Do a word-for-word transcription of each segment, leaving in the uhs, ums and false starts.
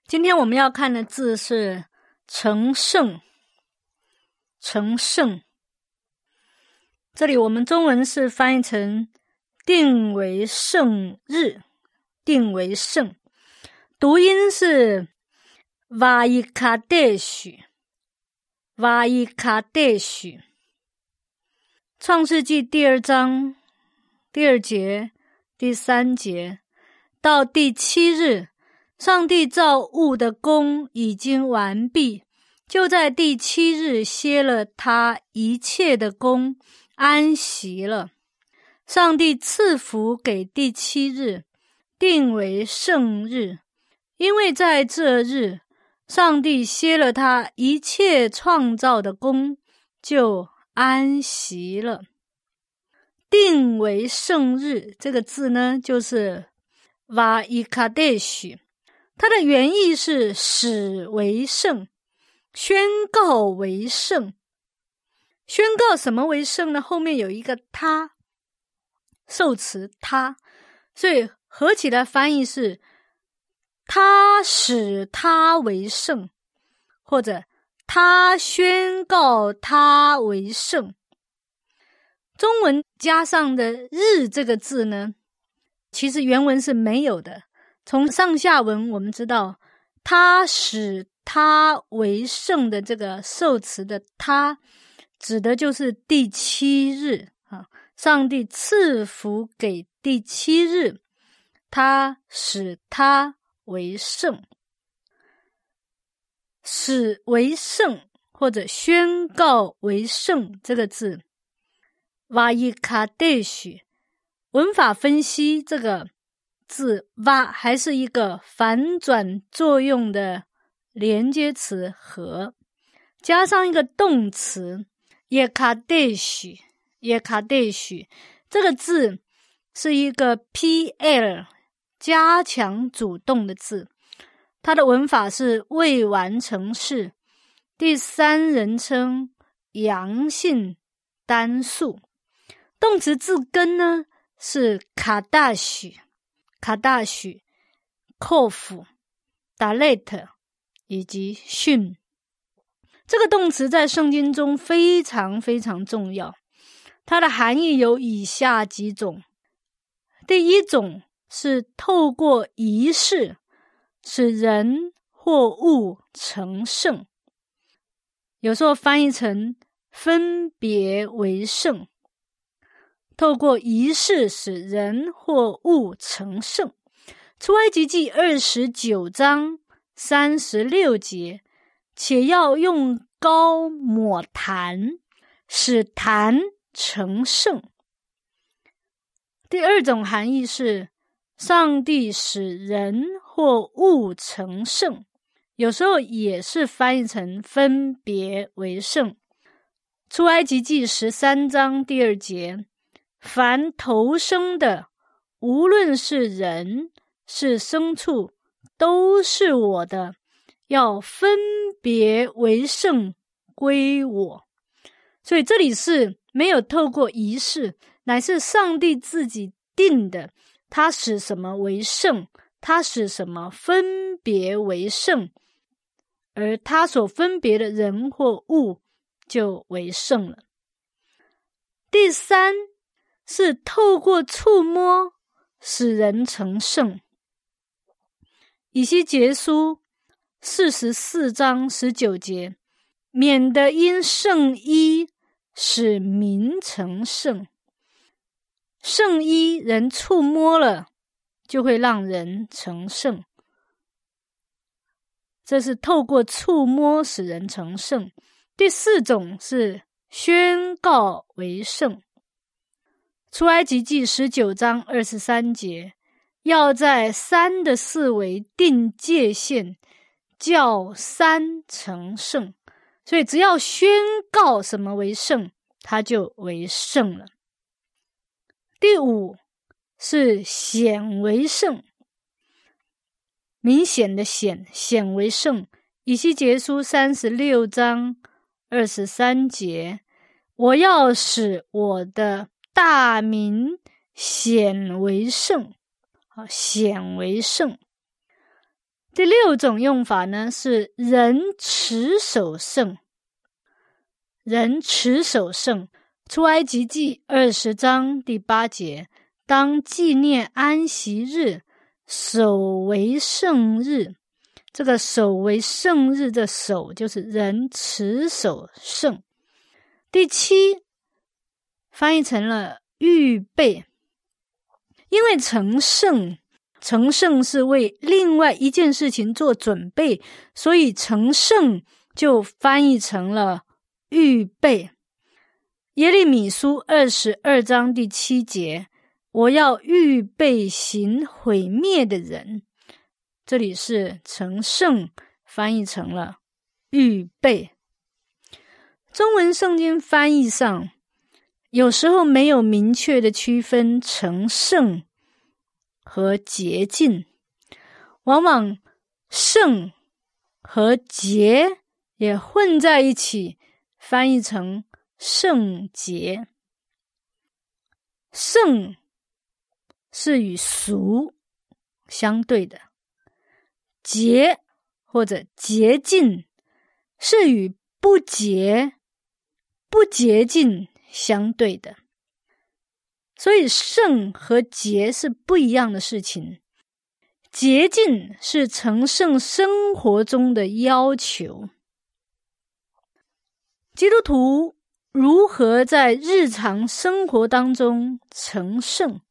今天我们要看的字是成圣，成圣。这里我们中文是翻译成定为圣日，定为圣。读音是 Vayikadesh， Vayikadesh。创世纪第二章第二节、第三节到第七日，上帝造物的工已经完毕，就在第七日歇了他一切的工，安息了。上帝赐福给第七日，定为圣日，因为在这日，上帝歇了他一切创造的工，就安息了。定为圣日这个字呢，就是 Vayikadesh，它的原意是使为圣，宣告为圣。宣告什么为圣呢？后面有一个他，受词他，所以合起来翻译是他使他为圣，或者他宣告他为圣。中文加上的日这个字呢，其实原文是没有的。从上下文我们知道，他使他为圣的这个受词的他，指的就是第七日啊，上帝赐福给第七日，他使他为圣。使为圣或者宣告为圣这个字 Vayikadesh， 文法分析这个字 va 还是一个反转作用的连接词和，加上一个动词 yekadesh， yekadesh 这个字是一个 pl 加强主动的字，它的文法是未完成式，第三人称阳性单数。动词字根呢是 kadash， kadash、kof、dalet 以及训。这个动词在圣经中非常非常重要，它的含义有以下几种。第一种是透过仪式使人或物成圣，有时候翻译成分别为圣。透过仪式使人或物成圣。出埃及记二十九章三十六节，且要用膏抹坛，使坛成圣。第二种含义是上帝使人或物成圣，有时候也是翻译成分别为圣。出埃及记十三章第二节，凡头生的，无论是人是牲畜，都是我的，要分别为圣归我。所以这里是没有透过仪式，乃是上帝自己定的，他使什么为圣，他使什么分别为圣，而他所分别的人或物就为圣了。第三是透过触摸使人成圣。以西结书四十四章十九节，免得因圣衣使民成圣。圣衣人触摸了，就会让人成圣。这是透过触摸使人成圣。第四种是宣告为圣。出埃及记十九章二十三节，要在山的四围定界限，叫山成圣。所以只要宣告什么为圣，它就为圣了。第五是显为圣，明显的显，显为圣。以西结书三十六章二十三节，我要使我的大名显为圣，显为圣。 第六种用法呢，是人持守圣。人持守圣，出埃及记二十章第八节，当纪念安息日，守为圣日。这个守为圣日的守，就是人持守圣。第七，翻译成了预备。因为成圣，成圣是为另外一件事情做准备，所以成圣就翻译成了预备。耶利米书二十二章第七节，我要预备行毁灭的人。这里是成圣翻译成了预备。中文圣经翻译上有时候没有明确的区分成圣和洁净，往往圣和洁也混在一起，翻译成圣洁。圣是与俗相对的，洁或者洁净是与不洁、不洁净相对的。所以圣和洁是不一样的事情。洁净是成圣生活中的要求。基督徒如何在日常生活当中成圣？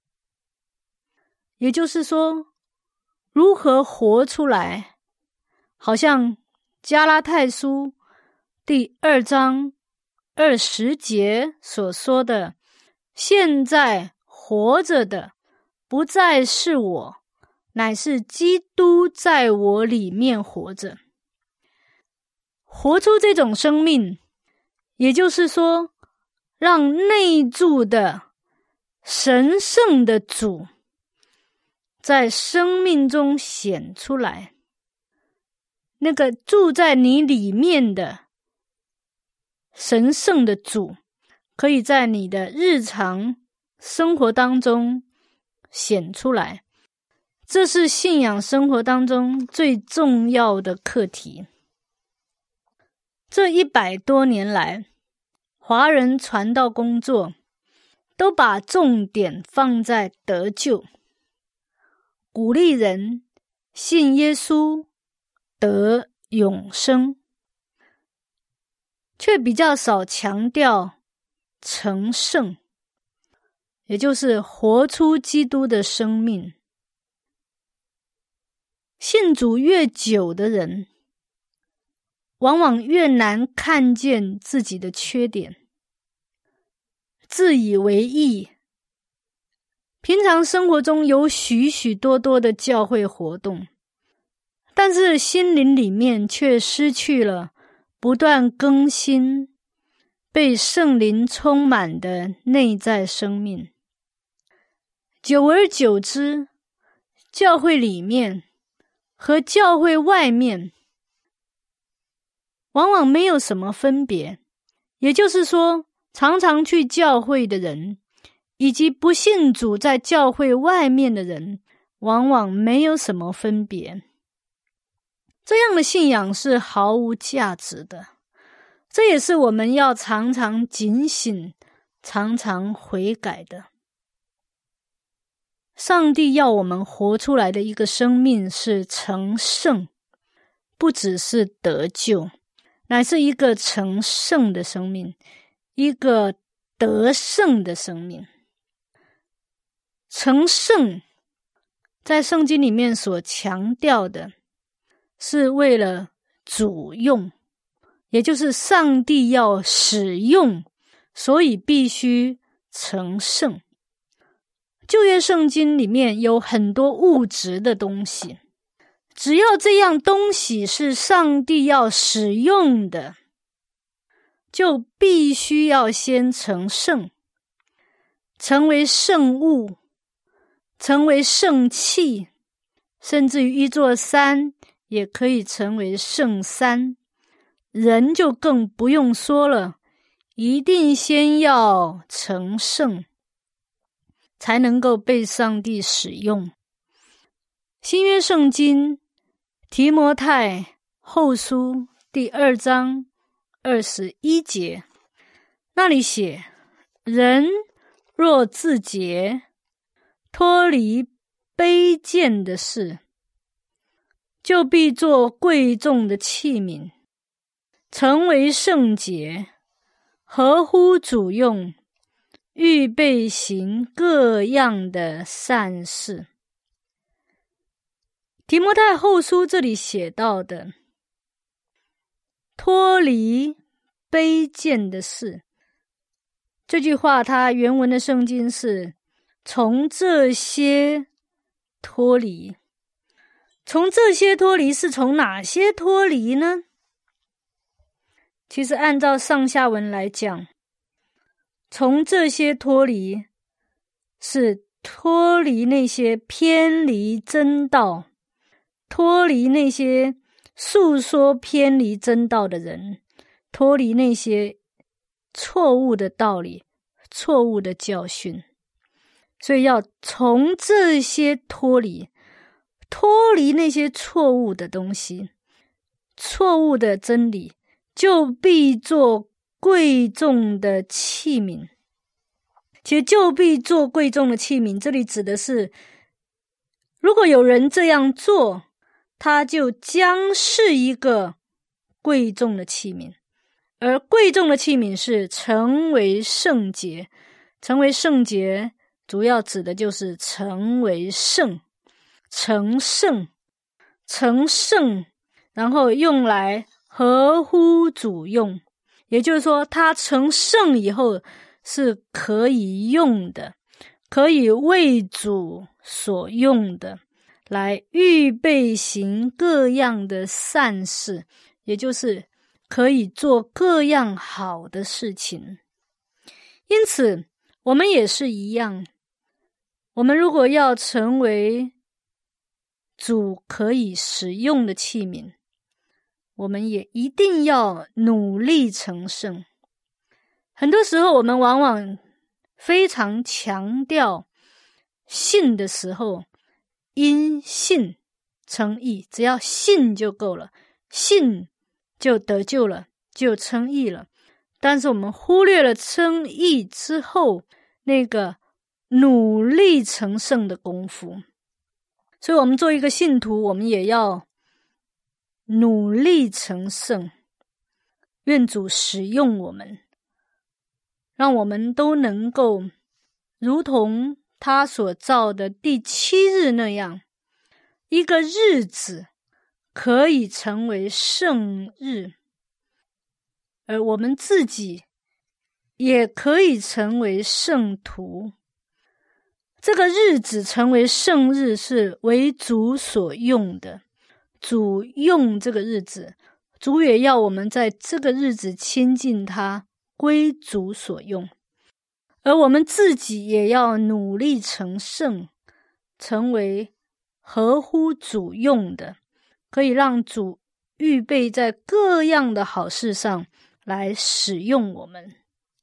也就是说，如何活出来，好像加拉太书第二章二十节所说的，现在活着的不再是我，乃是基督在我里面活着。活出这种生命，也就是说，让内住的神圣的主在生命中显出来。那个住在你里面的神圣的主，可以在你的日常生活当中显出来。这是信仰生活当中最重要的课题。这一百多年来，华人传道工作都把重点放在得救，鼓励人信耶稣得永生，却比较少强调成圣，也就是活出基督的生命。信主越久的人，往往越难看见自己的缺点，自以为意。平常生活中有许许多多的教会活动，但是心灵里面却失去了不断更新、被圣灵充满的内在生命。久而久之，教会里面和教会外面往往没有什么分别。也就是说，常常去教会的人以及不信主在教会外面的人，往往没有什么分别。这样的信仰是毫无价值的。这也是我们要常常警醒、常常悔改的。上帝要我们活出来的一个生命是成圣，不只是得救，乃是一个成圣的生命，一个得胜的生命。成圣在圣经里面所强调的是为了主用，也就是上帝要使用，所以必须成圣。旧约圣经里面有很多物质的东西，只要这样东西是上帝要使用的，就必须要先成圣，成为圣物，成为圣器，甚至于一座山也可以成为圣山。人就更不用说了，一定先要成圣，才能够被上帝使用。新约圣经提摩太后书第二章二十一节，那里写，人若自洁，脱离卑贱的事，就必做贵重的器皿，成为圣洁，合乎主用，预备行各样的善事。提摩太后书这里写到的脱离卑贱的事，这句话它原文的圣经是从这些脱离。从这些脱离是从哪些脱离呢？其实按照上下文来讲，从这些脱离是脱离那些偏离真道，脱离那些诉说偏离真道的人，脱离那些错误的道理，错误的教训。所以要从这些脱离，脱离那些错误的东西，错误的真理，就必做贵重的器皿。其实就必做贵重的器皿，这里指的是，如果有人这样做，他就将是一个贵重的器皿。而贵重的器皿是成为圣洁，成为圣洁主要指的就是成为圣，成圣，成圣，然后用来合乎主用，也就是说它成圣以后是可以用的，可以为主所用的，来预备行各样的善事，也就是可以做各样好的事情。因此我们也是一样，我们如果要成为主可以使用的器皿，我们也一定要努力成圣。很多时候我们往往非常强调信的时候，因信称义，只要信就够了，信就得救了，就称义了。但是我们忽略了称义之后那个努力成圣的功夫。所以我们做一个信徒，我们也要努力成圣，愿主使用我们，让我们都能够如同他所造的第七日那样，一个日子可以成为圣日，而我们自己也可以成为圣徒。这个日子成为圣日是为主所用的，主用这个日子，主也要我们在这个日子亲近他，归主所用。而我们自己也要努力成圣，成为合乎主用的，可以让主预备在各样的好事上来使用我们。